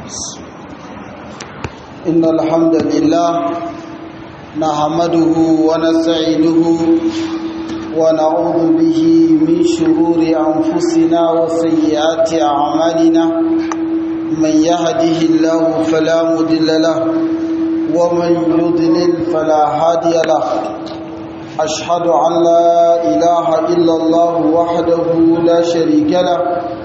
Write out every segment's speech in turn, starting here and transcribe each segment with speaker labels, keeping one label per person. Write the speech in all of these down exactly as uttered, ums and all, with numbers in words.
Speaker 1: إن الحمد لله نحمده ونستعينه ونعوذ به من شرور أنفسنا وسيئات أعمالنا من يهده الله فلا مضل له ومن يضلل فلا هادي له أشهد أن لا إله إلا الله وحده لا شريك له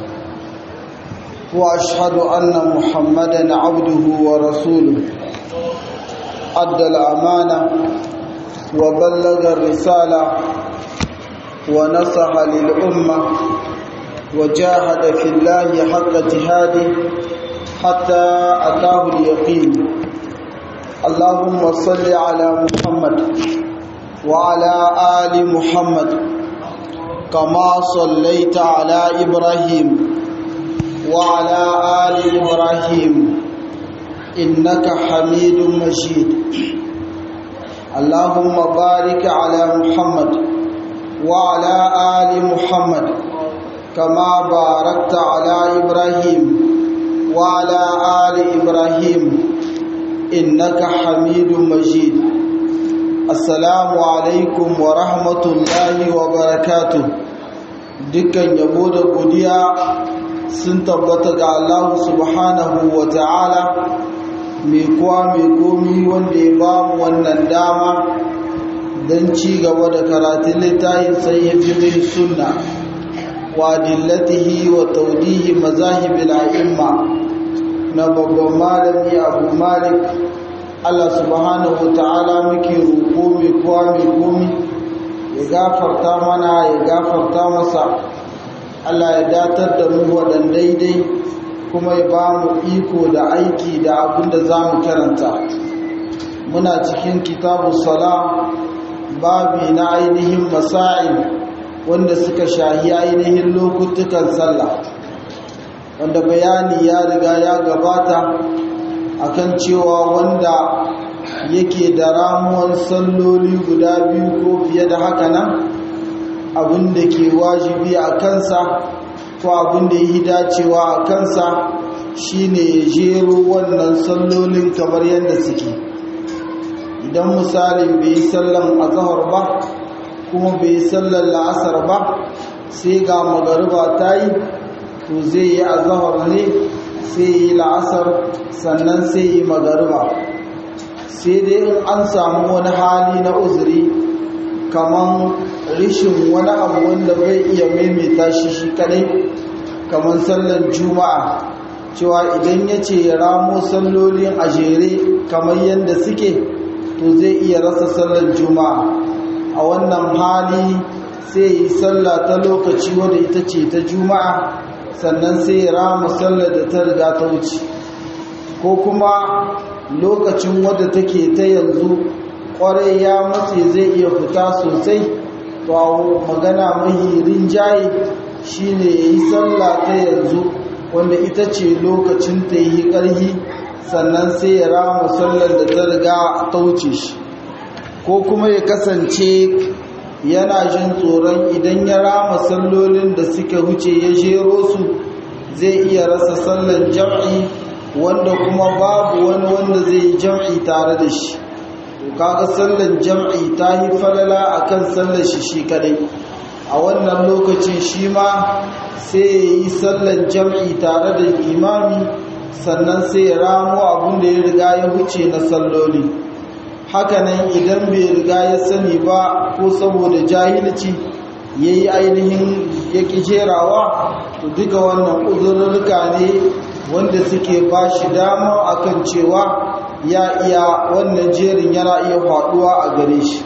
Speaker 1: وأشهد أن محمدا عبده ورسوله أدى الأمانة وبلغ الرسالة ونصح للأمة وجاهد في الله حق جهاده حتى أتاه اليقين اللهم صل على محمد وعلى آل محمد كما صليت على إبراهيم وعلى آل إبراهيم إنك حميد مجيد اللهم بارك على محمد وعلى آل محمد كما باركت على إبراهيم وعلى آل إبراهيم إنك حميد مجيد السلام عليكم ورحمة الله وبركاته dukkan yabo da godiya sun tabbata ga Allah subhanahu wa ta'ala mai kuwa mai komi wanda ya ba mu wannan dama don ci gaba da karatun littafin sayyidin sunna wa dillatihi wa tawdihi mazahibil a'imma na babban malami Abu Malik Allah subhanahu wa ta'ala muke roƙo mai kuwa mai komi ya gafarta mana ya gafarta masa Allah ya datar da mu wadan daidai kuma ya ba mu iko da aiki da abin da za mu karanta muna cikin kitabu sala babi na ainihin masa'il wanda suka shahi ainihin lokutukan sallah wanda bayani ya riga ya gabata akan cewa wanda yake da ramuwan salloli guda biyu ko fiye da haka nan abin da ke wajibi a kansa ko abin da yi dacewa a kansa shine ya jero wannan sallolin kamar yadda suke idan misalin bai yi sallan azhar ba kuma bai yi sallan la'asar ba sai ga magariba ta yi to zai yi azhar ne sai yi la'asar sannan sai yi magariba sai dai in an samu wani hali na uzuri kaman rishin wani abu wanda bai iya maimaita shi shi kadai kaman sallar juma'a cewa idan ya ce ya ramo sallolin a jere kamar yadda suke to zai iya rasa sallar juma'a a wannan hali sai yi sallah ta lokaci wadda ita ce ta juma'a sannan sai ya rama sallar da ta riga ta wuce ko kuma lokacin wadda take ta yanzu kwarai ya matse zai iya fita sosai to magana mahi rinjaye shine yayi sallah ta yanzu wanda ita ce lokacin ta yi ƙarhi sannan sai ya rama sallar da ta riga ta wuce shi ko kuma ya kasance yana jin tsoron idan ya rama sallolin da suka wuce ya jero su zai iya rasa sallar jam'i wanda kuma babu wani wanda zai yi jam'i tare da shi kaga sallar jam'i ta yi falala akan sallar shi shi kadai a wannan lokacin shi ma sai ya yi sallar jam'i tare da imami sannan sai ya ramo abin da ya riga ya wuce na salloli hakanan idan bai riga ya sani ba ko saboda jahilci ya yi ainihin ya jerawa to duka wannan uzurruka ne wanda suke ba shi dama akan cewa ya iya wannan jerin yana iya faduwa a gare shi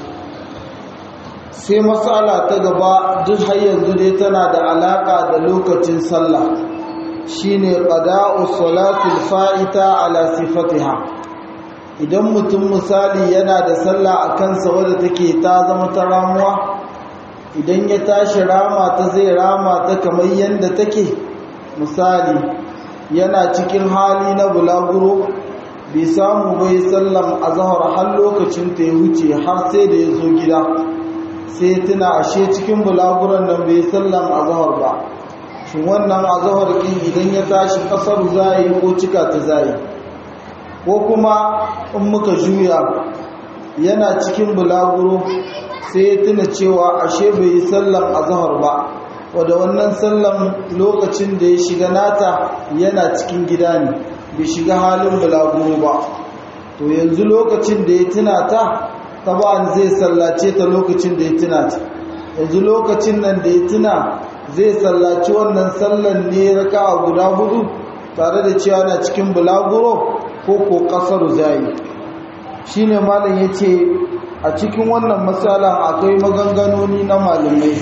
Speaker 1: sai matsala ta gaba duk har yanzu dai tana da alaka da lokacin sallah shine qada'u salatul fa'ita ala sifatiha idan mutum misali yana da sallah a kansa wadda take ta zama ta ramuwa idan ya tashi rama ta zai rama ta kamar yadda take misali yana cikin hali na bulaguro bai samu bai sallam azhar har lokacin ta ya wuce har sai da ya zo gida sai tuna ashe cikin bulaguran nan bai sallam azhar ba shi wannan azhar din idan ya tashi kasar zai ko cika ta zai ko kuma in muka juya yana cikin bulaguro sai ya tuna cewa ashe bai yi sallan azhar ba wadda wannan sallan lokacin da ya shiga nata yana cikin gida ne bai shiga halin bulaguro ba to yanzu lokacin da ya tuna ta taban zai sallace ta lokacin da ya tuna ta yanzu lokacin nan da ya tuna zai sallaci wannan sallan ne raka'a guda hudu tare da cewa na cikin bulaguro ko ko kasaru zai shine malam yace a cikin wannan matsalan akwai maganganoni na malamai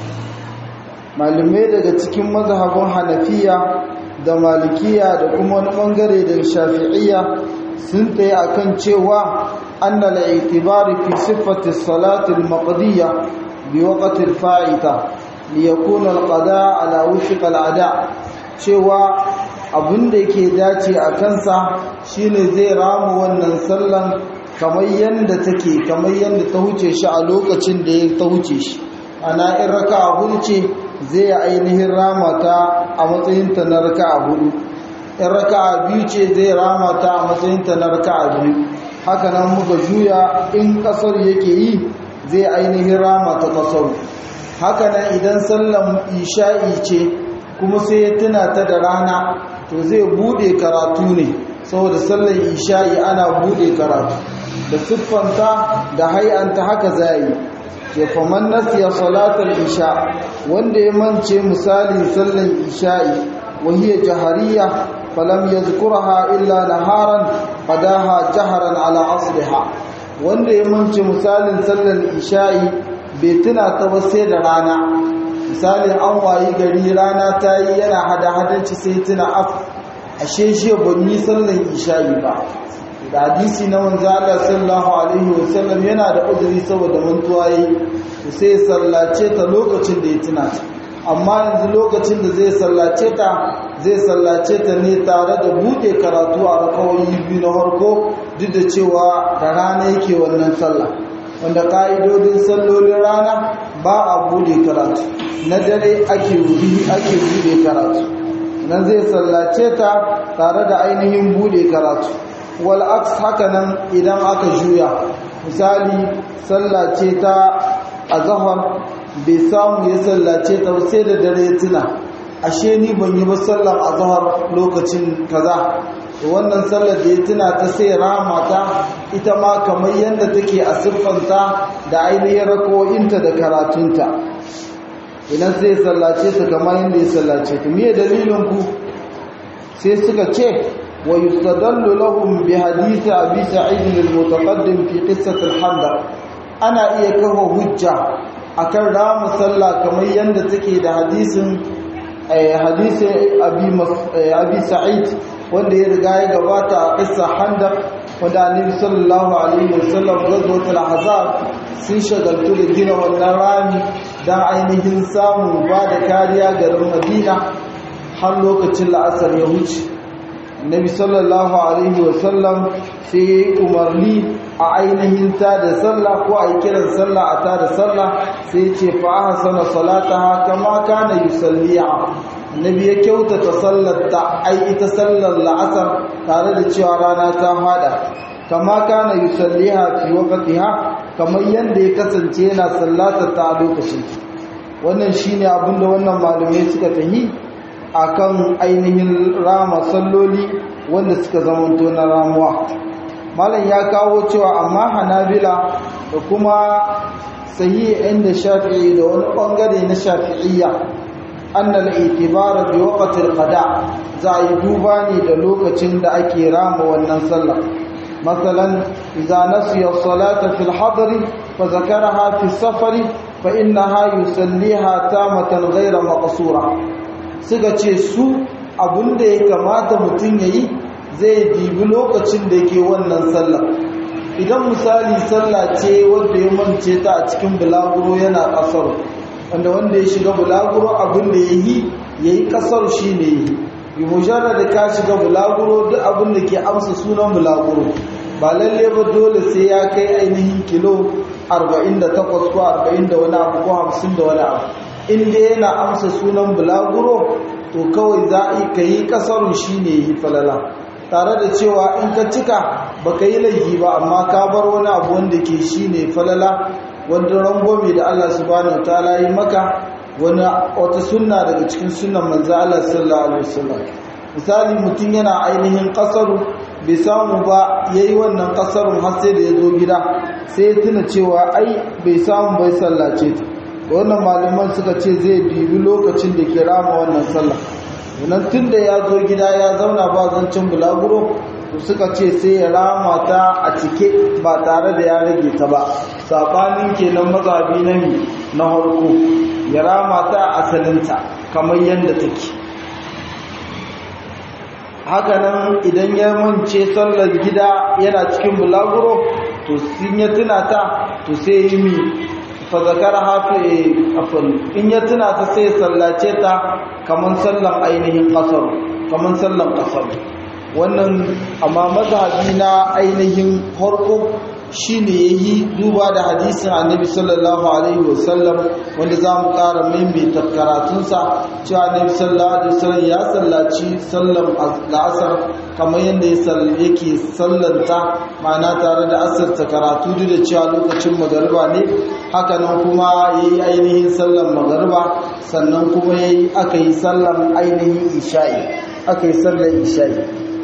Speaker 1: malamai daga cikin mazhabin Hanafiya da Malikiya da kuma wani bangare da Shafi'iyya sun tayi akan cewa annal i'tibari fi sifati salati al-maqdiyya bi waqti al-fa'ita li yakuna al-qada ala wifq al-ada cewa abinda yake dace a kansa shine zai ramu wannan sallan kamar yanda take kamar yanda ta huce shi a lokacin da ya ta huce shi ana in raka'a hudu ce zai ainihin rama ta a matsayin ta na raka'a hudu in raka'a biyu ce zai rama ta a matsayin ta na raka'a biyu haka nan muka juya in kasar yake yi zai ainihin rama ta kasar haka nan idan sallan isha'i ce kuma sai ya tuna ta da rana to zai bude karatu ne saboda sallan isha'i ana bude karatu da siffanta da hay'anta haka zai ke faman nasiya salatul isha wanda ya mance misalin sallan isha'i wahiya jahariya falam yadhkurha illa naharan qadaha jaharan ala asliha wanda ya mance misalin sallan isha'i bai tuna ta ba sai da rana misalin an wayi gari rana ta yi yana hada hadanci sai tuna af ashe shi ban yi sallan isha'i ba da hadisi na manzo Allah sallallahu alaihi wasallam yana da uzuri saboda mantuwa yi sai sallace ta lokacin da ya tuna ta amma yanzu lokacin da zai sallace ta zai sallace ta ne tare da buɗe karatu a rakawoyi biyu na farko duk da cewa da rana yake wannan sallah wanda ka'idodin sallolin rana ba a buɗe karatu na dare ake ake buɗe karatu nan zai sallace ta tare da ainihin buɗe karatu wal aks haka nan idan aka juya misali sallace ta azhar bai samu ya sallace ta sai da dare tuna ashe ni ban yi ba sallar azhar lokacin kaza to wannan sallar da ya tuna ta sai rama ta ita ma kamar yanda take a siffanta da ainihin rako'inta da karatunta idan sai sallace ta kamar yanda ya sallace ta me dalilin ku sai suka ce wa yustadallu lahum bi hadith abi sa'id al-mutaqaddim fi qissat al-handaq ana iya kawo hujja akan ramu sallah kamar yanda take da hadisin hadisi abi abi sa'id wanda ya riga ya gabata a qissa handaq wanda annabi sallallahu alaihi wasallam gazwatul ahzab sun shagaltu da gina wannan rami dan ainihin samu ba da kariya garin Madina har lokacin la'asar ya wuce annabi sallallahu alaihi wasallam sai umarni a ainihin ta da sallah ko a yi kiran sallah a ta da sallah sai ce fa ahsana salataha kama kana yusalliha annabi ya kyautata sallar ta ai ita sallar la'asar tare da cewa rana ta fada kama kana yusalliha fi waqtiha kamar yanda ya kasance yana sallatar ta a lokacin wannan shine abinda wannan malamai suka tahi akan ainihin rama salloli wanda suka zamanto na ramuwa malam ya kawo cewa amma hanabila da kuma sahihi inda shafi'i da wani bangare na shafi'iyya annal itibara bi waqti al-qada za yi duba ne da lokacin da ake rama wannan sallah masalan idza nasiya as-salata fi al-hadr fa zakaraha fi as-safar fa innaha yusalliha tamatan ghayra maqsura suka ce su abinda ya kamata mutum yayi zai dibi lokacin da yake wannan sallah idan misali sallah ce wanda ya mance ta a cikin bulaguro yana kasar wanda wanda ya shiga bulaguro abinda yayi yayi kasar shine yi bi mujarrad ka shiga bulaguro duk abinda ke amsa sunan bulaguro ba lalle ba dole sai ya kai ainihin kilo arba'in da takwas ko arba'in da wani abu ko hamsin da wani abu inda yana amsa sunan bulaguro to kawai za a yi ka yi kasarun shi ne yi falala, tare da cewa in ka cika ba ka yi laifi ba, amma ka bar wani abu wanda ke shi ne falala, wanda rangwame da Allah subhanahu ta'ala yi maka wani wata sunna daga cikin sunan manzo Allah sallallahu alaihi wasallam. Misali mutum yana ainihin kasaru bai samu ba yayi wannan kasarun har sai da ya zo gida sai ya tuna cewa ai bai samu bai sallace ta, wannan malaman suka ce zai bibi lokacin da ke rama wannan sallah. Wannan tunda ya zo gida ya zauna ba zancen bulaguro suka ce sai ya rama ta a cike ba tare da ya rage ta ba, sabanin kenan mazhabi na mi na harko ya rama ta asalinta kamar yadda take. Hakanan idan ya mance sallar gida yana cikin bulaguro to sun ya tuna ta to sai yi mi fa zakara hafi afal in ya tuna ta sai sallace ta kaman sallan ainihin kasar kaman sallan kasar. Wannan amma mazhabi na ainihin farko shine yayi duba da hadisin Annabi sallallahu alaihi wasallam wanda zamu ƙara maimaita karatun sa cewa Annabi sallallahu alaihi wasallam ya sallaci sallan asar kamar yanda yake sallanta, ma'ana tare da asar ta karatu duk da cewa lokacin magariba ne. Haka nan kuma yayi ainihin sallan magariba, sannan kuma yayi aka yi sallan ainihin isha'i aka yi sallan isha'i.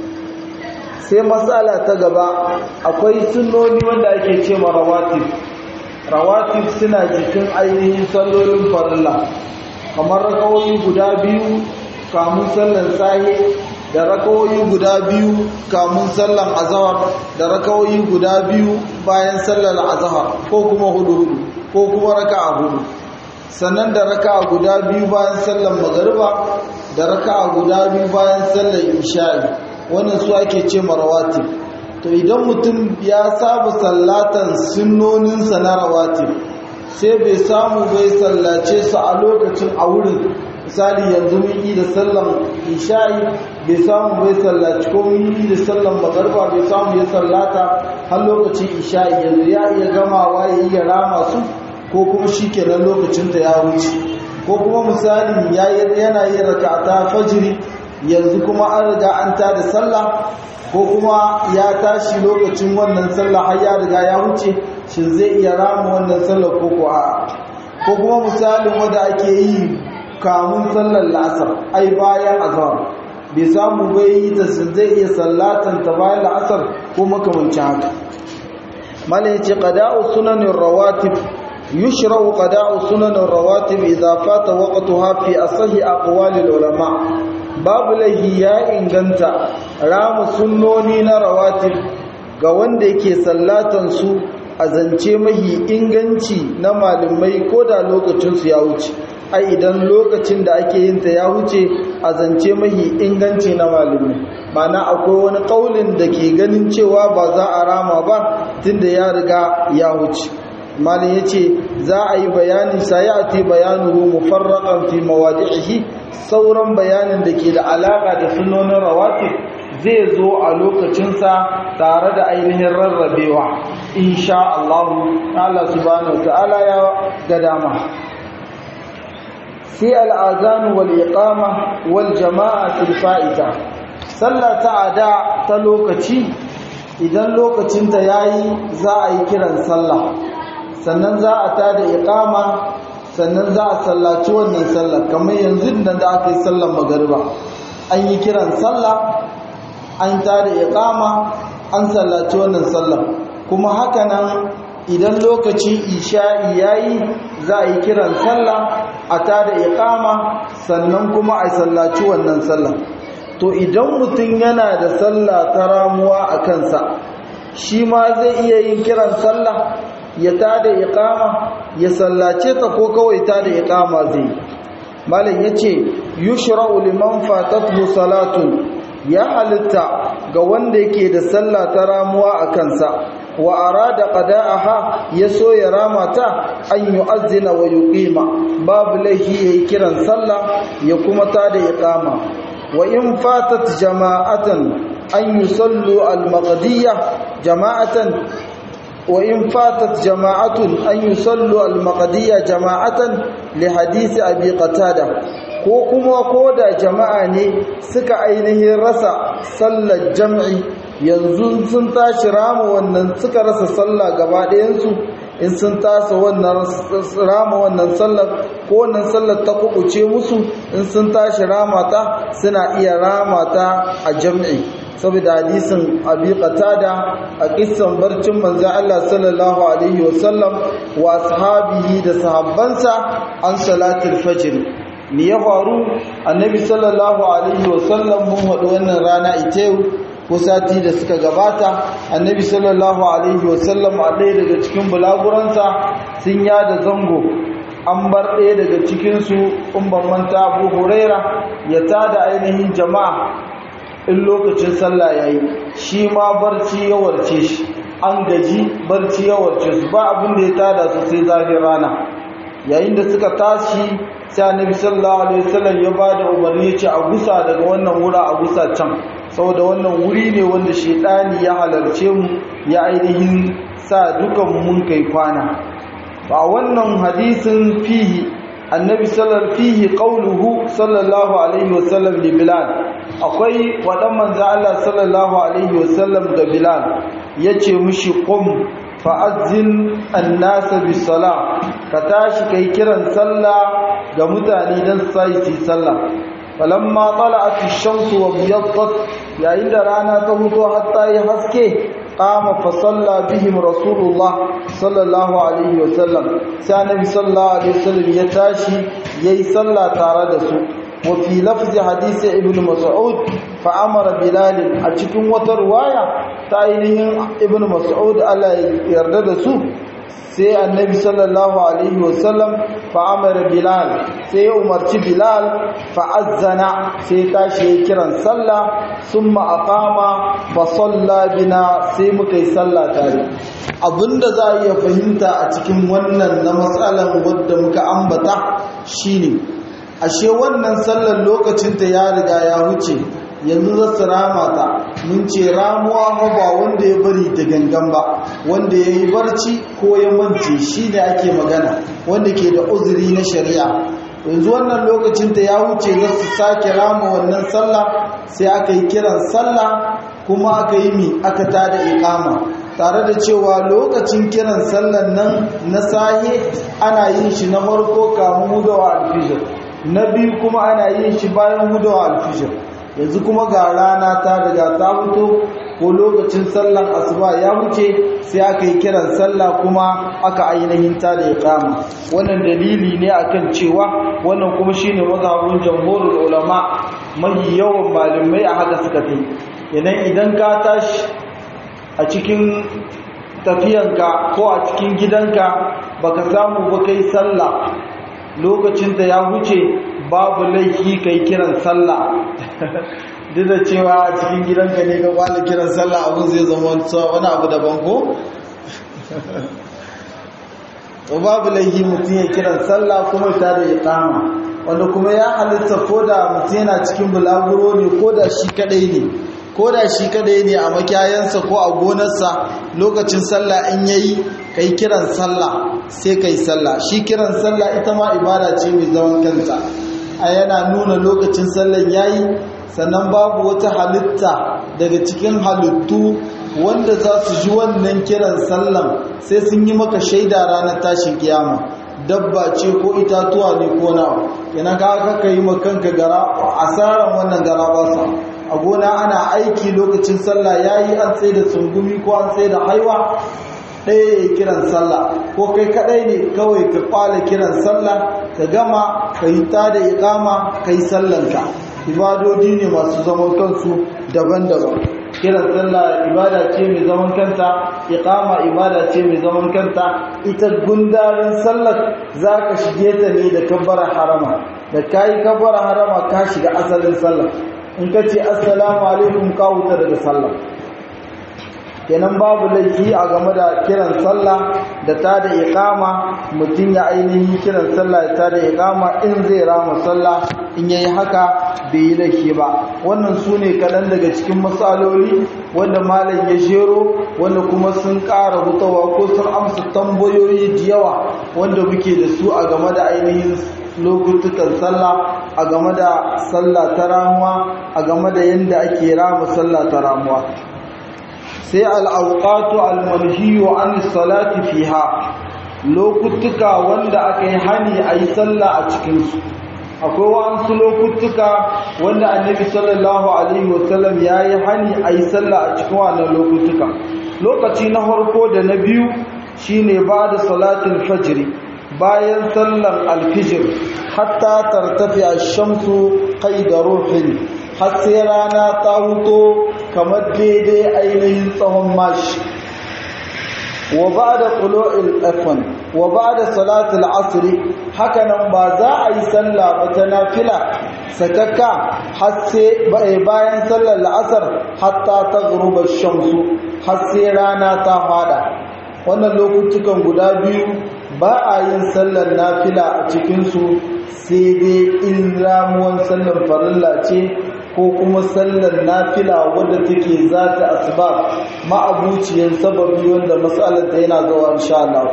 Speaker 1: Sai matsala ta gaba akwai sunnoni wanda ake ce ma rawatib. Rawatib suna jikin ainihin sallolin farilla, kamar rakawoyi guda biyu kamun sallan sahi da rakawoyi guda biyu kamun sallan azhar da rakawoyi guda biyu bayan sallar azhar ko kuma hudu hudu ko kuma raka'a hudu, sannan da raka'a guda biyu bayan sallar magariba da raka'a guda biyu bayan sallar isha'i. Wannan su ake ce marawatib. To idan mutum ya saba sallatan sunnoninsa na rawatib sai bai samu bai sallace su a lokacin a wurin, misali yanzu mun yi da sallan isha'i bai samu bai sallaci, ko mun yi da sallan magariba bai samu ya sallata har lokacin isha'i, yanzu ya iya gamawa ya iya rama su ko kuma shikenan lokacin ta ya wuce. Ko kuma misali yana yin rak'ata fajiri yanzu kuma an riga an tada sallah, ko kuma ya tashi lokacin wannan sallah har ya riga ya wuce, shin zai iya rama wannan sallah ko ko a ko kuma misalin wanda ake yi kamun sallar la'asar ai bayan azhar bai samu bai yi ta, zai iya sallatan ta bayan la'asar ko makamancin haka. malai ce qada'u sunanin rawatib yushra'u qada'u sunanin rawatib idza fata waqtuha fi asahi aqwalil ulama. Babu laihi ya inganta rama sunnoni na rawatib ga wanda yake sallatan su a zance mahi inganci na malamai ko da lokacin su ya wuce. Ai idan lokacin da ake yin ta ya wuce a zance mahi inganci na malamai, mana akwai wani kaulin da ke ganin cewa ba za a rama ba tunda ya riga ya wuce. malin yace za a yi bayani sayati bayanuhu mufarraqan fi mawadi'ihi, sauran bayanin da ke da alaka da sunnonin rawatib zai zo a lokacinsa tare da ainihin rarrabewa insha Allah Allah subhanahu wataala ya ga dama. sai al'azan wal iqama wal jama'a fil fa'ita. Sallata ada ta lokaci, idan lokacin ta yayi za a yi kiran sallah, sannan za a tada iqama, sannan za a sallaci wannan sallar. Kamar yanzu nan da aka yi sallar magariba an yi kiran sallah, an tada iqama, an sallaci wannan sallar. Kuma haka nan idan lokacin isha'i yayi za a yi kiran sallah, a tada iqama, sannan kuma a sallaci wannan sallar. To idan mutum yana da sallah ta ramuwa a kansa, shi ma zai iya yin kiran sallah ya tada iqama ya sallace ta, ko kawai tada iqama zai. malam yace yushra'u liman fatathu salatun, ya halitta ga wanda yake da sallah ta ramuwa a kansa wa arada qada'aha yaso ya ramata an yu'azzina wa yuqima, babu lahi yayi kiran sallah ya kuma tada iqama. wa in fatat jama'atan an yusallu al-maqdiyah jama'atan وإن فاتت جماعة أن يصلوا المقدية جماعة لحديث أبي قتادة ko kuma ko da jama'a ne suka ainihin rasa sallar jam'i yanzu sun tashi rama wannan suka rasa sallah gaba ɗayansu in sun tasa wannan rama wannan sallar ko wannan sallar ta kubuce musu in sun tashi rama ta suna iya rama ta a jam'i saboda hadisin Abi Qatada a kissan barcin manzo Allah sallallahu alaihi wasallam wa ashabihi da sahabbansa an salatul fajr ni ya faru annabi sallallahu alaihi wasallam mun wadu wannan rana ita ko sati da suka gabata annabi sallallahu alaihi wasallam a ɗaya daga cikin bulaguransa sun yada zango an bar ɗaya daga cikinsu in ban manta Abu Huraira ya tada ainihin jama'a in lokacin sallah yayi shi ma barci ya warce shi an gaji barci ya warce su ba abin da ya tada su sai zafin rana yayin da suka tashi sai annabi sallallahu alaihi wasallam ya bada umarni ya ce a gusa daga wannan wura a gusa can saboda wannan wuri ne wanda shedani ya halarce mu ya ainihin sa dukan mun kai kwana ba wannan hadisin fihi annabi sallallahu fihi qauluhu sallallahu alaihi wasallam li bilal akwai wadan manzo Allah sallallahu alaihi wasallam ga bilal yace mushi qum fa'azzin annasa bis-salah ka tashi kai kiran sallah ga mutane dan sai su sallah falamma tala'at ash-shamsu wa biyaddat yayin da rana ta fito hatta yi haske qama fa salla bihim rasulullah sallallahu alaihi wasallam sai annabi sallallahu alaihi wasallam ya tashi yayi sallah tare da su wa fi lafzi hadisi ibn mas'ud fa amara bilal a cikin wata riwaya ta ainihin ibn mas'ud Allah ya yarda da su sai annabi sallallahu alaihi wasallam fa amara bilal sai ya umarci bilal fa azzana sai tashi ya kiran sallah summa aqama fa salla bina sai muka yi sallah tare abinda za a iya fahimta a cikin wannan na matsalan wadda muka ambata shine ashe wannan sallar lokacinta ya riga ya huce yanzu za su rama ta mun ce ramuwa ba wanda ya bari da gangan ba wanda ya yi barci ko ya mance shi ne ake magana wanda ke da uzuri na shari'a yanzu wannan lokacinta ya wuce za su sake rama wannan sallah sai aka yi kiran sallah kuma aka yi mi aka tada iqama tare da cewa lokacin kiran sallan nan na sahe ana yin shi na farko kamun hudawa alfijir na biyu kuma ana yin shi bayan hudawa alfijir yanzu kuma ga rana ta riga ta fito ko lokacin sallan asuba ya wuce sai aka yi kiran sallah kuma aka ainihin ta da iqama wannan dalili ne akan cewa wannan kuma shine mazhabin jamhurul ulama mai yawan malamai a haka suka tafi idan idan ka tashi a cikin tafiyanka ko a cikin gidanka baka samu ba kai sallah lokacin da ya wuce babu laifi kai kiran sallah duk da cewa a cikin gidanka ne ka kwana kiran sallah abin zai zama wani abu daban ko to babu laifi mutum ya kiran sallah kuma ta da iqama wanda kuma ya halitta ko da mutum yana cikin bulaguro ne ko da shi kadai ne ko da shi kadai ne a makiyayansa ko a gonarsa lokacin sallah in yayi kai kiran sallah sai kai sallah shi kiran sallah ita ma ibada ce mai zaman kanta a yana nuna lokacin sallan yayi sannan babu wata halitta daga cikin halittu wanda za su ji wannan kiran sallan sai sun yi maka shaida ranar tashin kiyama dabba ce ko itatuwa ne ko nawa yana ka aka yi makanka gara asaran wannan gara basa a gona ana aiki lokacin sallah yayi an tsaye da sungumi ko an tsaye da haiwa ɗaya ya kiran sallah ko kai kaɗai ne kawai ka kwala kiran sallah ka gama ka yi ta da iqama ka yi sallanka ibadodi ne masu zaman kansu daban-daban kiran sallah ibada ce mai zaman kanta iqama ibada ce mai zaman kanta ita gundarin sallar za ka shige ta ne da kabbara harama da ka yi kabbara harama ka shiga asalin sallah in ka ce assalamu alaikum ka wuta daga sallah kenan babu laifi a game da kiran sallah da ta da iqama mutum ya ainihin kiran sallah da ta da iqama in zai rama sallah in yayi haka bai yi laifi ba. Wannan sune kaɗan daga cikin matsaloli wanda malam ya jero wanda kuma sun ƙara hutawa ko sun amsa tambayoyi da yawa wanda muke da su a game da ainihin lokutukan sallah, a game da sallah ta ramuwa, a game da yadda ake rama sallah ta ramuwa. Sai al'auƙatu al-manhiyu an salati fiha, lokutuka wanda aka yi hani a yi sallah a cikinsu. Akwai wa'ansu lokutuka wanda annabi sallallahu alaihi wasallam ya yi hani a yi sallah a cikin wannan lokutuka. Lokaci na farko da na biyu shine ba da salatul fajri, bayan sallar alfijir hatta tartafi ash-shamsu qaida ruhin, har sai rana ta huto kamar daidai ainihin tsawon mashi. wa ba'da qulu'il afwan wa ba'da salatul asr, hakanan ba za a yi sallah ba ta nafila sakaka har sai bayan sallar la'asar hatta taghruba ash-shamsu, har sai rana ta fada. Wannan lokutukan guda biyu ba a yin sallar nafila a cikinsu sai dai in ramuwan sallar farilla ce ko kuma sallar nafila wadda take za ta asbab ma'abuciyar sababi wanda matsalar ta yana zuwa insha Allah.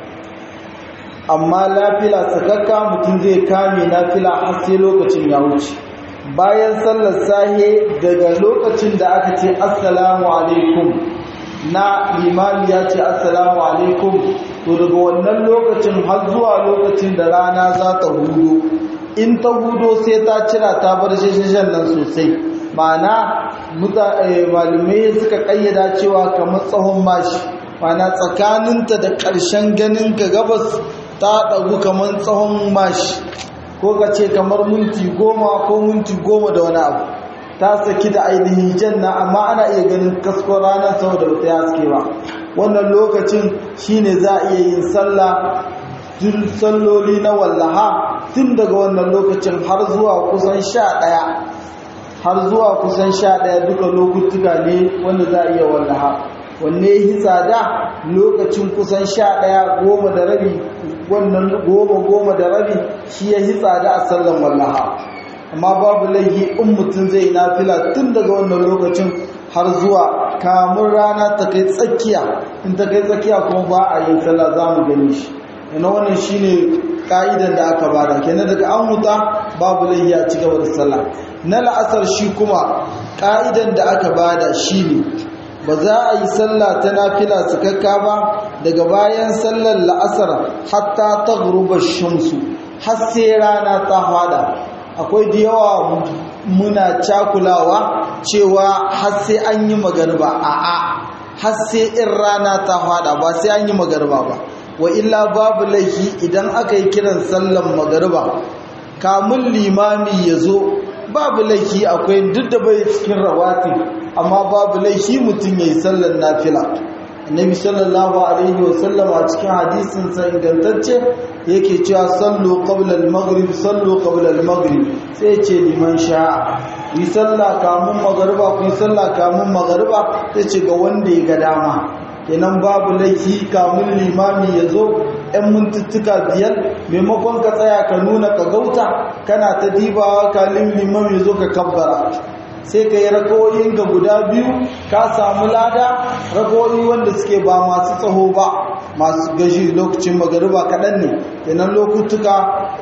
Speaker 1: Amma nafila sakakka mutum zai kame nafila har sai lokacin ya wuce. Bayan sallar sahe daga lokacin da aka ce assalamu alaikum na limami ya ce assalamu alaikum, to daga wannan lokacin har zuwa lokacin da rana za ta hudo, in ta hudo sai ta cira ta bar shashashan nan sosai, ma'ana malamai suka kayyada cewa kamar tsawon mashi, ma'ana tsakaninta da ƙarshen ganin ka gabas ta ɗagu kamar tsawon mashi, ko ka ce kamar minti goma ko minti goma da wani abu ta saki da ainihin janna, amma ana iya ganin kasko ranar saboda ba ta haske ba. Wannan lokacin shine za a iya yin sallah duk salloli na wallaha tun daga wannan lokacin har zuwa kusan sha ɗaya har zuwa kusan sha ɗaya duka lokutuka ne wanda za a iya wallaha. Wanne yi tsada lokacin kusan sha ɗaya goma da rabi, wannan goma goma da rabi shi ya yi tsada a sallan wallaha. Amma babu laifi in mutum zai yi nafila tun daga wannan lokacin har zuwa kamun rana ta kai tsakiya, in ta kai tsakiya kuma ba a yin sallah za mu gani shi. Yana wannan shi ne ƙa'idan da aka bada, kenan daga an huta babu laifi a cigaba da sallah. Na la'asar shi kuma ƙa'idan da aka bada shi ne ba za a yi sallah ta nafila sakakka ba daga bayan sallar la'asar hatta ta guruba shamsu, har sai rana ta fada. Akwai da yawa muna cakulawa cewa har sai an yi magariba, a'a har sai in rana ta fada, ba sai an yi magariba ba. Wa illa babu laifi idan aka yi kiran sallan magariba kamun limami ya zo, babu laifi akwai duk da bai cikin rawatib, amma babu laifi mutum ya yi sallan nafila. Annabi sallallahu alaihi wasallam a cikin hadisin sa ingantacce yake cewa sallu qabla al-maghrib sallu qabla al-maghrib, sai ce liman sha'a yi sallah kamun magariba ku yi sallah kamun magariba, sai ce ga wanda ya ga dama. Kenan babu laifi kamun limami ya zo ‘yan mintuttuka biyar maimakon ka tsaya ka nuna ka gauta kana ta dibawa kalin limam ya zo ka kabbara, sai ka yi rakawoyin ga guda biyu ka samu lada. Rakawoyi wanda suke ba masu tsaho ba, masu gashi lokacin magariba kaɗan ne, kenan lokutuka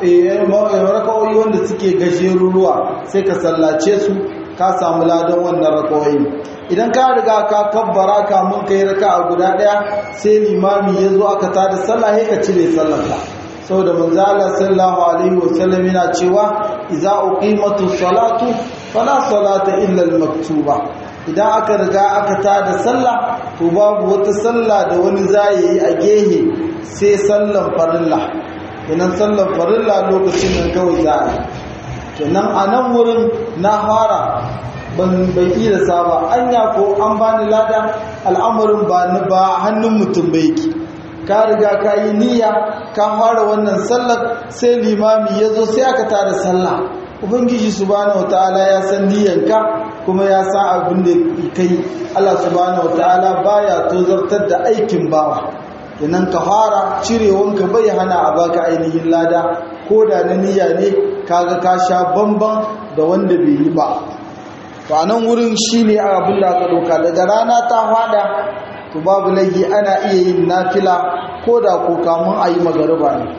Speaker 1: rakawoyi wanda suke gajerun ruwa sai ka sallace su ka samu ladan wannan rakawoyi. Idan ka riga ka kabbara kamun ka yi raka a guda ɗaya sai limami ya zo aka tada sallah sai ka cire sallarka, saboda manzo Allah sallallahu alaihi wasallam yana cewa idza uqimatu salatu fala salata illa al-maktuba. Idan aka riga aka tada sallah to babu wata sallah da wani zai yi a gehe sai sallan farilla. Idan sallan farilla lokacin nan kawai za a yi. Kenan a nan wurin na fara ban bai iya saba anya ko an bani lada, al'amarin ba ni ba hannun mutum bai ki. Ka riga ka yi niyya ka fara wannan sallar sai limami ya zo sai aka tada sallah. Ubangiji subhanahu wataala ya san niyyanka kuma ya san abin da kai. Allah subhanahu wataala baya tozartar da aikin bawa. Kenan ka fara cirewanka bai hana a baka ainihin lada, ko da na niyya ne kaga ka sha bamban da wanda bai yi ba. To a nan wurin shine abin da aka doka, daga rana ta fada to babu laifi ana iya yin nafila ko da ko kamun a yi magariba ne.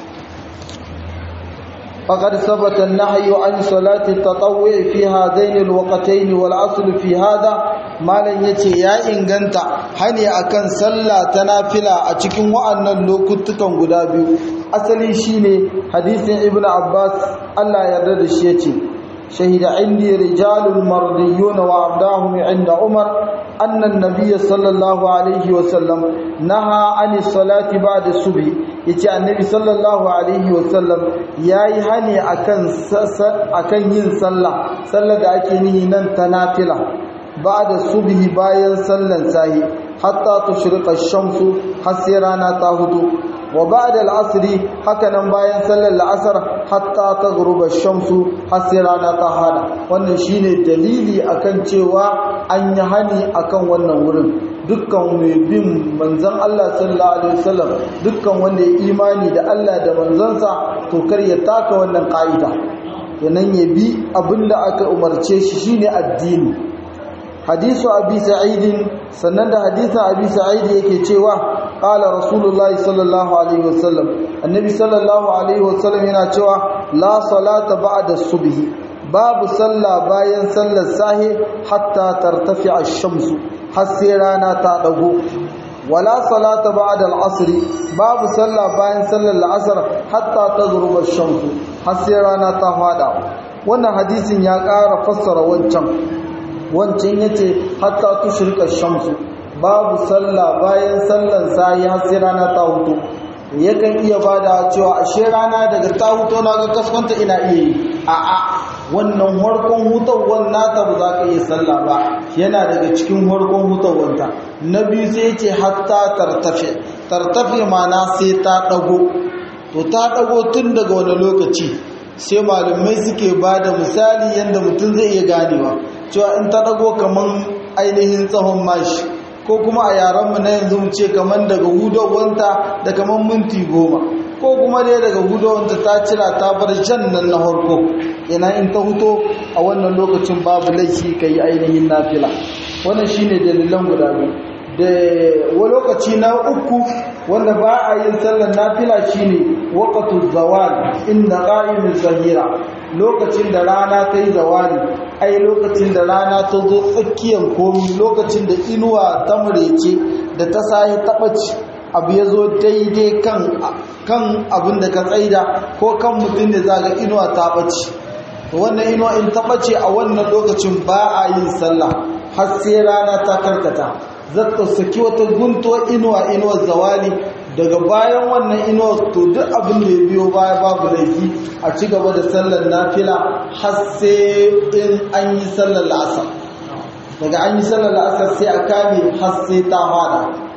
Speaker 1: فقد ثبت النهي عن صلاة التطوع في هذين الوقتين والأصل في هذا ما لن يتي يا إنغانتا هني أكن صلى تنافلة أتكين وأن لوكتكم قدابيو أصلي شيني حديث ابن عباس الله يرد الشيتي شهد عندي رجال مرضيون وعبداهم عند عمر أن النبي صلى الله عليه وسلم نهى عن الصلاة بعد الصبح. yace annabi sallallahu alaihi wasallam yayi hani akan akan yin sallah sallar da ake nihi nan ta nafila ba'da subhi bayan sallan sahi hatta tushriqa ash-shamsu har sai rana ta hudu, wa ba'da al-asri haka nan bayan sallar al-asr hatta taghruba ash-shamsu har sai rana ta hada. Wannan shine dalili akan cewa an yi hani akan wannan wurin. Dukkan mai bin manzon Allah sallallahu alaihi wasallam, dukkan wanda ya imani da Allah da manzansa, to kar ya taka wannan ka'ida, kenan ya bi abinda aka umarce shi, shine addini. Hadisu Abi Sa'id, sannan da hadisin Abi Sa'id yake cewa qala Rasulullahi sallallahu alaihi wasallam, annabi sallallahu alaihi wasallam yana cewa la salata ba'da subhi, babu sallah bayan sallar sahi hatta tartafi ash-shamsu, har sai rana ta dago. Wala salata ba'da al-asr, babu sallah bayan sallar al-asr hatta taghruba ash-shamsu, har sai rana ta fada. Wannan hadisin ya ƙara fassara wancan wancan yace hatta tushrika ash-shamsu, babu sallah bayan sallar sahi har sai rana ta huto. Yakan iya bada cewa ashe rana daga ta huto na ga kaskanta ina iya yi, a'a wannan harkon hutawar nata ba za ka iya sallah ba, yana daga cikin harkon hutawarta. Na biyu sai ce hatta tartafe, tartafe mana sai ta dago. To ta dago tun daga wani lokaci, sai malumai suke ba da misali yadda mutum zai iya ganewa cewa in ta dago kaman ainihin tsawon mashi, ko kuma a yaranmu na yanzu mu ce kaman daga hudawanta da kaman minti goma, ko kuma dai daga hudawanta ta cira ta bar jan nan na harko. Ina in ta huto a wannan lokacin babu laifi ka yi ainihin nafila. Wannan shine dalilan guda biyu. Da wa lokaci na uku wanda ba a yin sallar nafila shine waqtu zawal inda qa'imul zahira, lokacin da rana ta yi zawali, ai lokacin da rana ta zo tsakiyar komi, lokacin da inuwa ta murece da ta sahi taɓaci abu ya zo daidai kan kan abin da ka tsaida ko kan mutum da zaga inuwa ta ɓaci. Wannan inuwa in ta ɓace a wannan lokacin ba a yin sallah har sai rana ta karkata, zata saki wata guntuwar inuwa inuwar zawali. Daga bayan wannan inuwar to duk abin da ya biyo baya babu laifi a ci gaba da sallar nafila har sai in an yi sallar la'asar. Daga an yi sallar la'asar sai a kame har sai ta fada.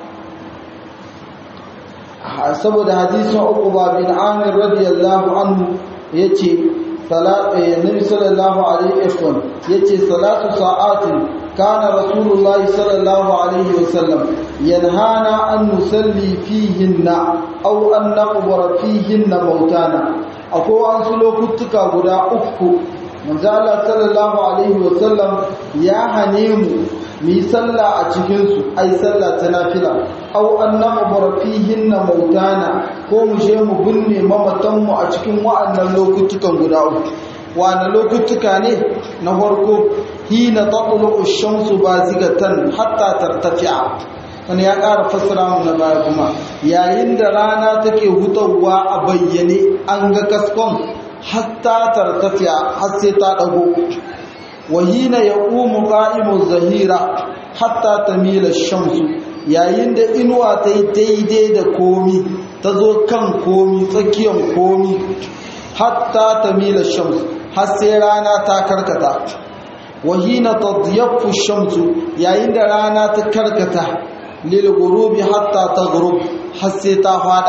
Speaker 1: Saboda hadisin Uqba bin Amir radiyallahu anhu yace Nabi sallallahu alaihi wasallam yace salatu sa'atin kana rasulullahi sallallahu alaihi wasallam yanhana an nusalli fihinna aw an naqbara fihinna mautana. Akwai wasu lokutuka guda uku manzo Allah sallallahu alaihi wasallam ya hane mu mu yi sallah a cikin su, ai sallah ta nafila, aw an naqbara fihinna mautana, ko mu je mu binne mamatan mu a cikin wa'annan lokutukan guda uku. Wani lokutuka ne? Na farko hina tatlu ash-shamsu bazigatan hatta tartafi'a. Wani ya ƙara fassara mu na baya kuma yayin da rana take hutawa a bayyane an ga kaskon hatta tartafi'a har sai ta dago. Wa hina yaqumu qa'imu zahira hatta tamila ash-shamsu, yayin da inuwa ta yi daidai da komi, ta zo kan komi, tsakiyar komi, hatta tamila ash-shamsu, har sai rana ta karkata. Wahina tadyaffu ash-shamsu, yayin da rana ta karkata lil ghurubi hatta taghrub, har sai ta fada.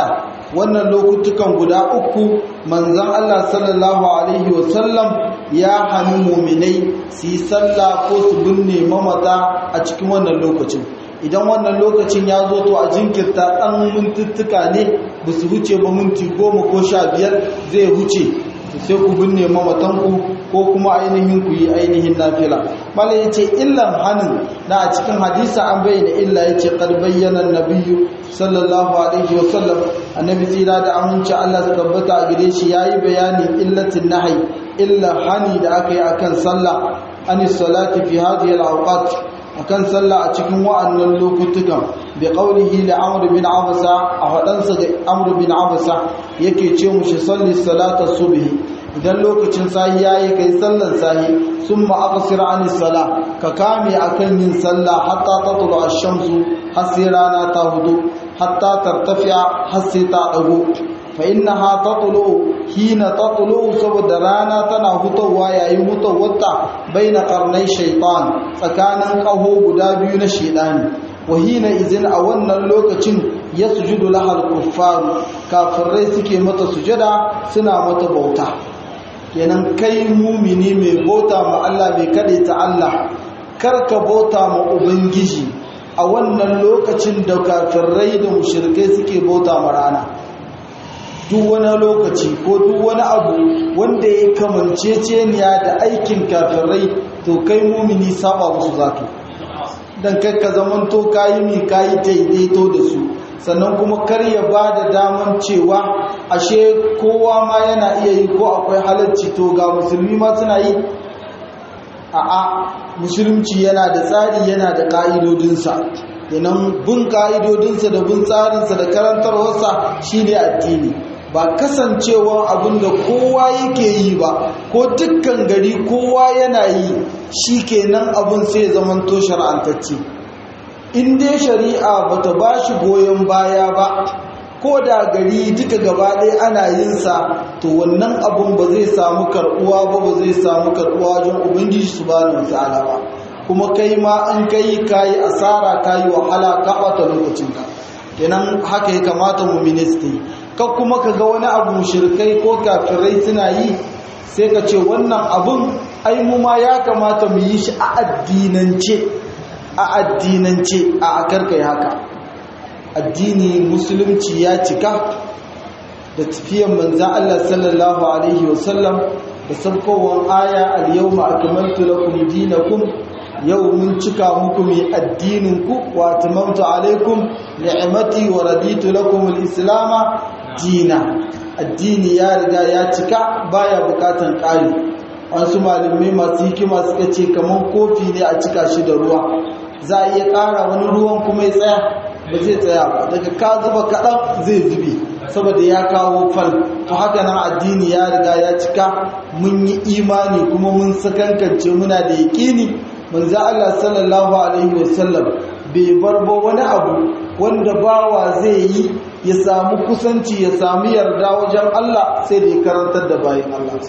Speaker 1: wannan lokutukan guda uku manzon Allah sallallahu alaihi wasallam ya hani mu'minai su yi sallah ko su binne mamata a cikin wannan lokacin. Idan wannan lokacin ya zo to a jinkirta ɗan mintuttuka ne ba su wuce ba minti goma ko sha biyar zai wuce sai ku binne mamatanku ko kuma ainihin ku yi ainihin nafila. Malai yace illan hanin na a cikin hadisi an bayyana illa yace qad bayyana nabiyyu sallallahu alaihi wasallam annabi tsira da aminci Allah su tabbata a gare shi yayi bayani illatin nahyi illa hani da aka yi akan sallah anis salati fi hadhihi al-awqat akan sallah a cikin wa'annan lokutukan bi qawlihi li amr bin abasa a hadansa ga amr bin abasa yake ce mushi salli salata subhi idan lokacin sahi yayi kai sallar sahi summa aqsir anis sala ka kame akan yin sallah hatta tatlu ash-shamsu har sai rana ta hudu hatta tartafi'a har sai ta dago fa innaha tatlu hina tatlu saboda rana tana hutawa yayin hutawarta baina qarnai shaytan tsakanin kaho guda biyu na shedani wahina izin a wannan lokacin yasjudu lahal kuffar kafirai suke mata sujada suna mata bauta. Kenan kai mumini mai bauta ma Allah mai kade ta Allah karka bauta ma ubangiji a wannan lokacin da kafirai da mushrikai suke bauta ma rana. Duk wani lokaci ko duk wani abu wanda ya kamanceceniya da aikin kafirai to kai mumini saba musu zaka dan kai ka zamanto kayi mi kayi daidaito da su sannan kuma kar ya bada daman cewa ashe kowa ma yana iya yi ko akwai halacci to ga musulmi ma suna yi. A'a, musulunci yana da tsari yana da ka'idodinsa. Yanan bin ka'idodinsa da bin tsarinsa da karantarwarsa shine addini. Ba kasancewa abin da kowa yake yi ba ko dukkan gari kowa yana yi shi kenan abin sai zamanto shar'antacce. In dai shari'a bata ba shi goyon baya ba ko da gari duka gaba ɗaya ana yin sa to wannan abun ba zai samu karɓuwa ba ba zai samu karɓuwa wajen ubangiji subhanahu wataala ba. Kuma kai ma an kai kayi asara kayi wahala ka ɓata lokacin ka. Kenan haka ya kamata mu ministi ka kuma ka ga wani abu mushrikai ko kafirai suna yi sai ka ce wannan abun ai mu ma ya kamata mu yi shi a addinance a addinance a akarkai haka. Addini musulunci ya cika da tafiyan manzan Allah sallallahu alaihi wasallam da sabkowar aya al-yawma akmaltu lakum dinakum yau mun cika muku mai addininku wa tamamtu alaikum ni'mati wa raditu lakum al-islam dina. Addini ya riga ya cika baya bukatan ƙari. Wasu malamai masu hikima suka ce kaman kofi ne a cika shi da ruwa, za a iya ƙara wani ruwan kuma ya tsaya ba zai tsaya ba, daga ka zuba kaɗan zai zube saboda ya kawo fal. To haka nan addini ya riga ya cika, mun yi imani kuma mun sakankance muna da yaƙini manzo Allah sallallahu alaihi wasallam bai barba wani abu wanda bawa zai yi ya samu kusanci ya samu yarda wajen Allah sai da ya karantar da bayin Allah.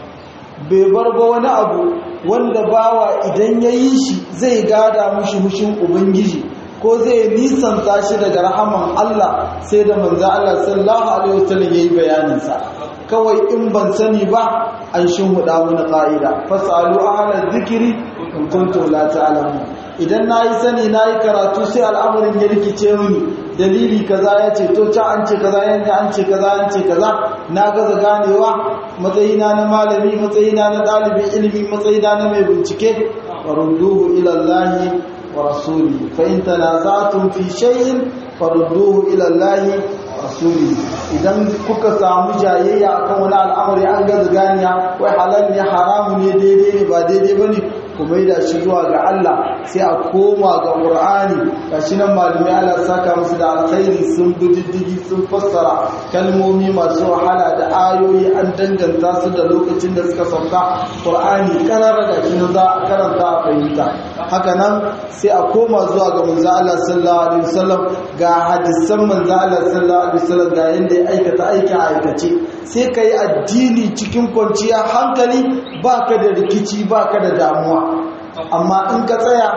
Speaker 1: Bai barba wani abu wanda bawa idan ya yi shi zai gada mushi hushin ubangiji ko zai nisanta shi daga rahaman Allah sai da manzo Allah sallallahu alaihi wasallam yayi bayanin sa. Kawai in ban sani ba an shinhuda mana ƙa'ida fasalu ahla dhikri in kuntum la ta'lamun. Idan nayi sani nayi karatu sai al'amarin ya rikice mini dalili kaza yace to ta an ce kaza yanda an ce kaza an ce kaza na gaza ganewa matsayina na malami matsayina na dalibin ilimi matsayina na mai bincike farudduhu ila Allah wa rasuli fa in tanaza'tum fi shay'in farudduhu ila Allah rasuli. Idan kuka samu jayayya akan wani al'amari an gaza ganiya wai halal ne haramu ne daidai ne ba daidai bane ku maida shi zuwa ga Allah sai a koma ga Qur'ani. Gashi nan malamai Allah saka musu da alkhairi sun bi diddigi sun fassara kalmomi masu wahala da ayoyi an danganta su da lokacin da suka sauka. Qur'ani karara da shi za a karanta a fahimta. Haka nan sai a koma zuwa ga manzo Allah sallallahu alaihi wasallam ga hadisan manzo Allah sallallahu alaihi wasallam ga yanda ya aikata aikin aikace sai kai addini cikin kwanciyar hankali baka da rikici baka da damuwa. Amma in ka tsaya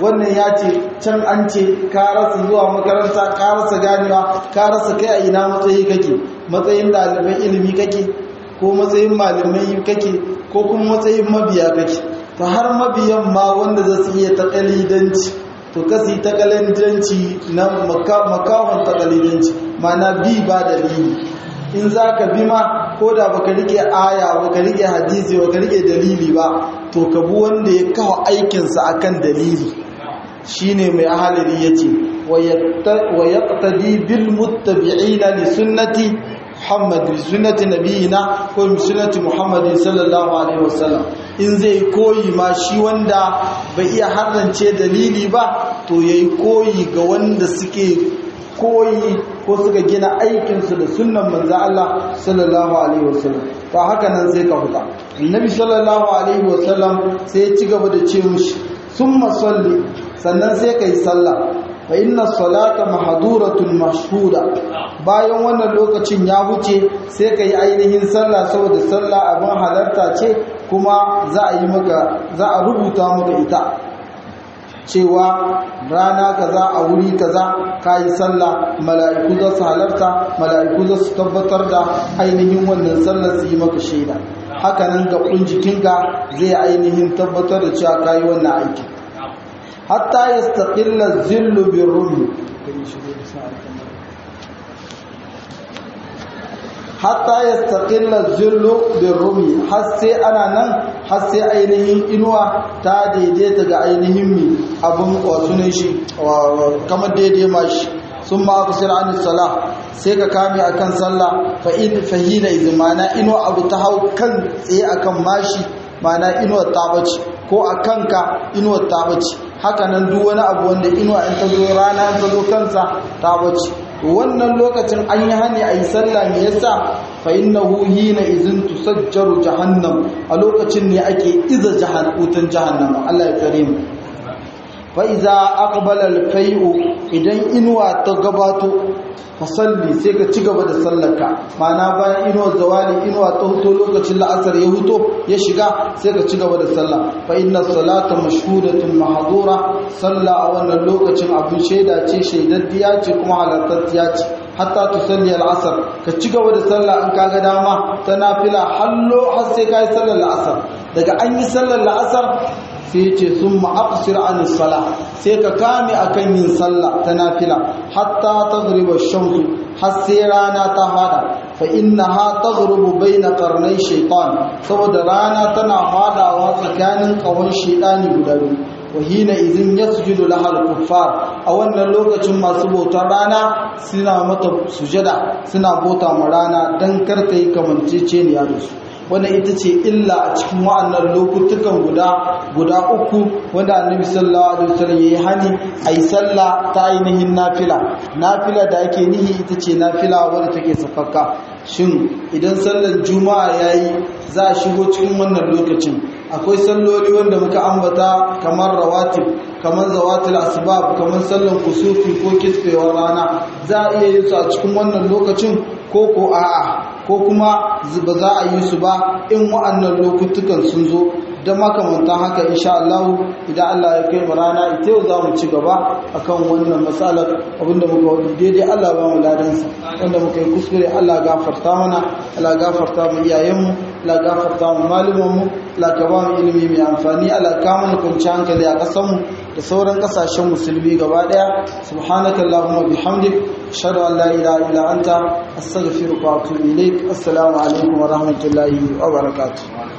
Speaker 1: wannan ya ce can an ce ka rasa zuwa makaranta ka rasa ganewa ka rasa kai a ina matsayi kake matsayin ɗaliban ilimi kake ko matsayin malamai kake ko kuma matsayin mabiya kake to har mabiyan ma wanda za su iya taƙalidanci to kasi taƙalidanci na makawon taƙalidanci mana bi ba dalili in za ka bi ma ko da baka rike aya baka rike hadisi baka rike dalili ba to ka bi wanda ya kawo aikinsa akan dalili shine mai ahalari yace wa yaqtadi bil muttabi'ina li sunnati Muhammad bi sunnati nabiyina ko bi sunnati Muhammadin sallallahu alaihi wasallam in zai koyi ma shi wanda bai iya harrance dalili ba to yayi koyi ga wanda suke koyi ko suka gina aikinsu da sunnan manzo Allah sallallahu alaihi wasallam to haka nan sai ka huta annabi sallallahu alaihi wasallam sai ya ci gaba da ce mushi summa salli sannan sai kai sallah fa inna salata mahduratun mashhuda bayan wannan lokacin ya huce sai kai ainihin sallah saboda sallah abin halarta ce kuma za a yi maka za a rubuta maka ita cewa rana kaza a wuri kaza kayi sallah mala'iku za su halarta mala'iku za su tabbatar da ainihin wannan sallar su yi maka shaida hakanan gaɓun jikinka zai ainihin tabbatar da cewa kayi wannan aiki hatta yastaqilla zillu birrumi hatta yastaqilla zillu birrumi har sai ana nan har sai ainihin inuwa ta daidaita ga ainihin mi abin wasunan shi kamar daidai mashi sun ma aka sira anis sala sai ka kame akan sallah fa in fahina izmana inuwa abu ta hau kan tsaye akan mashi mana inuwar ta bace ko a kanka inuwar ta bace haka nan duk wani abu wanda inuwa in ta zo rana in ta zo kansa ta bace wannan lokacin an yi hani a yi sallah me yasa fa innahu hina izin tusajjaru jahannam a lokacin ne ake iza jahannutan jahannama Allah ya kare mu fa iza aqbala al-fai'u idan inuwa ta gabato fa salli sai ka ci gaba da sallarka mana bayan inuwa zawali inuwa ta huto lokacin la'asar ya huto ya shiga sai ka ci gaba da sallah fa inna salata mashhudatun mahdura sallah a wannan lokacin abin shaida ce shaidaddiya ce kuma halartacciya ce hatta tusalli al-asr ka ci gaba da sallah in kaga dama ta nafila hallo har sai kai sallar al-asr daga an yi sallar al-asr sai ce sun ma'afisir anis sala sai ka kame akan yin sallah ta nafila hatta taghriba shamsu har sai rana ta fada fa innaha taghrubu baina qarnay shaytan saboda rana tana fadawa tsakanin kawon shaytani guda biyu wahina izin yasjudu lahal kuffar a wannan lokacin masu bautar rana suna mata sujada suna bauta ma rana dan karta yi kamanceceniya da su wannan ita ce illa a cikin wa'annan lokutukan guda guda uku wanda annabi sallallahu alaihi wasallam yayi hani ayi sallah ta ainihin nafila nafila da ake nihi ita ce nafila wanda take safakka shin idan sallar juma'a yayi za a shigo cikin wannan lokacin akwai salloli wanda muka ambata kamar rawatib kamar zawatul asbab kamar sallan kusufi ko kisfewar rana za a iya yin su a cikin wannan lokacin ko ko a'a ko kuma ba za a yi su ba in wa'annan lokutukan sun zo da makamantan haka insha Allah idan Allah ya kai mu rana ita yau za mu ci gaba akan wannan matsalar abinda muka wadi daidai Allah ba mu ladansa wanda muka yi kuskure Allah gafarta mana Allah gafarta mu iyayenmu Allah gafarta mu malumanmu Allah ka ba mu ilimi mai amfani Allah ka mana kwanci hankali a ƙasarmu da sauran ƙasashen musulmi gaba ɗaya subhanakallahumma bihamdik ashhadu an la ilaha illa anta astaghfiruka wa atubu ilaik assalamu alaikum wa rahmatullahi wa barakatuh